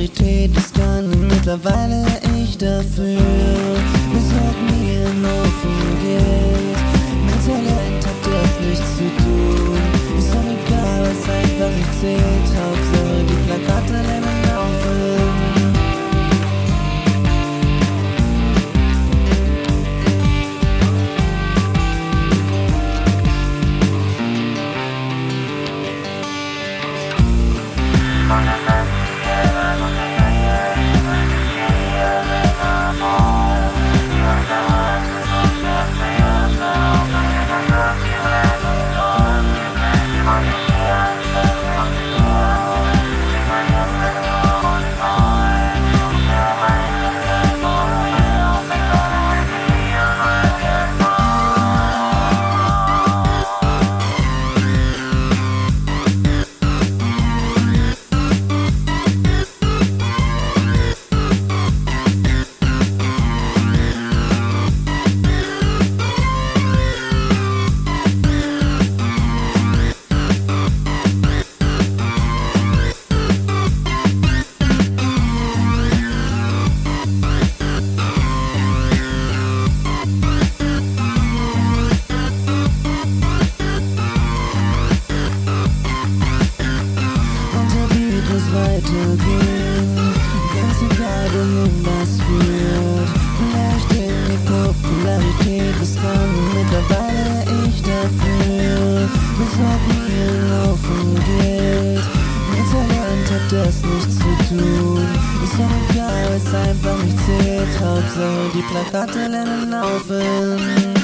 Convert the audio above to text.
Popularität, das kann mittlerweile ich dafür. Besorg mir nur viel Geld, mein Talent hat das nichts zu tun. Ist doch egal, was einfach nicht zählt, Hauptsache die Plakate lernen laufen. Weitergehen, ganz egal wohin das führt. Vielleicht in die Popularität, das kann mittlerweile ich dafür. Besorg mir einen Haufen Geld, mein Talent hat das nichts zu tun. Ist doch egal, es einfach nicht zählt, Hauptsache die Plakate lernen laufen.